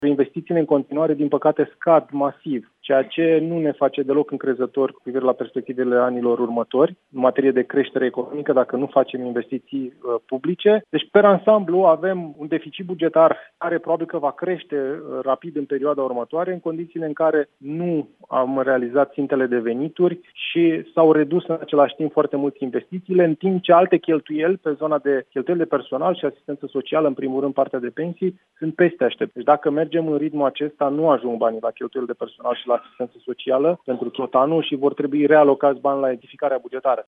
Investițiile în continuare, din păcate, scad masiv, ceea ce nu ne face deloc încrezători cu privire la perspectivele anilor următori, în materie de creștere economică, dacă nu facem investiții publice. Deci, per ansamblu, avem un deficit bugetar care probabil că va crește rapid în perioada următoare, în condițiile în care nu am realizat țintele de venituri și s-au redus în același timp foarte mult investițiile, în timp ce alte cheltuieli pe zona de cheltuieli de personal și asistență socială, în primul rând partea de pensii, sunt peste aștept. Deci dacă mergem în ritmul acesta, nu ajung banii la cheltuieli de personal și la asistență socială pentru tot anul și vor trebui realocați bani la edificarea bugetară.